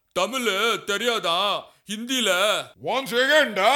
தமிழ் தெரியாதா? ஹிந்தில ஒன் செகண்டா.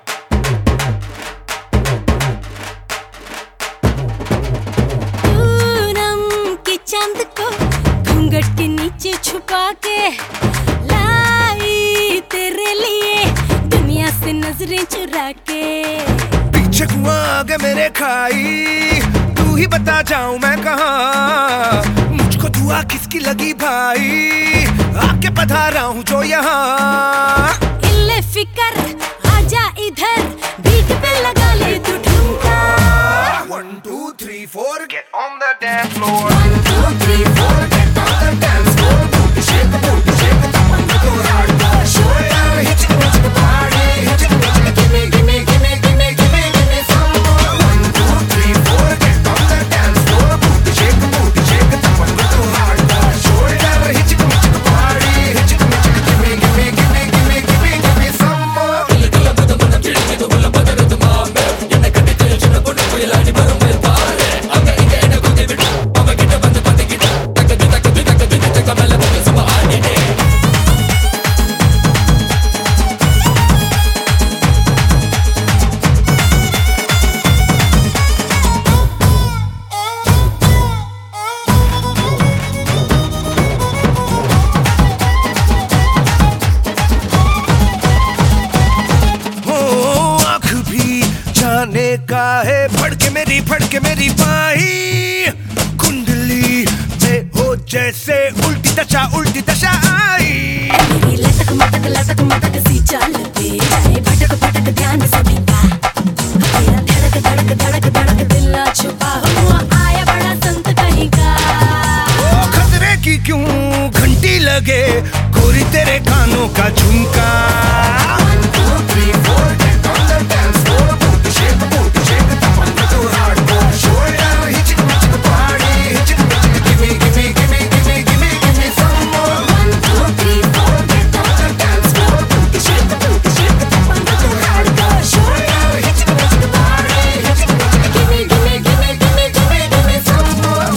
पूनम के चांद को घूंघट के नीचे छुपा के लाई तेरे लिए दुनिया से नजरें चुरा के। पीछे कुआं आगे मेरे खाई, तू ही बता जाऊं मैं कहाँ। मुझको दुआ किसकी लगी भाई, आके पधारा हूँ जो यहाँ। इल्ले फिकर आजा इधर, बीट पे लगा ले तू ठुमका। 1 2 3 4 get on the dance floor. 1 2 3 4 get on the dance floor. Booty shake, tap on the hardcore. Shoulder hit the party, hit the give me, give me, give me, give me, give me, give me some more. 1 2 3 4 get on the dance floor. Booty shake, tap on the hardcore. Shoulder hit the party, hit the give me, give me, give me, give me, give me, give me some more. का है फड़के मेरी बाही कुंडली में हो जैसे उल्टी दशा आई। मेरी लटक मटक सी चाल पे भटक ध्यान सभी का। तेरा धड़क दिल ना छुपा हुआ आया बड़ा संत कहीं का। ओ खतरे की क्यों घंटी लगे गोरी तेरे कानों का झुमका। 1 2 3 4 get on the dance floor. Booty shake, tap on the hardcore. Shoulder hit the party, hit the give me, give me, give me, give me, give me, give me some more. 1 2 3 4 get on the dance floor. Booty shake, tap on the hardcore. Shoulder hit the party, hit the give me, give me, give me, give me, give me, give me some more.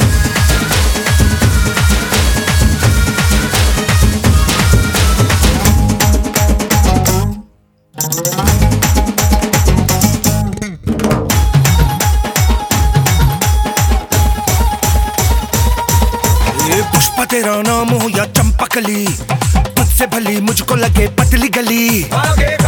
Pushpa तेरा नाम हो या चंपकली, तुझसे भली मुझको लगे पतली गली।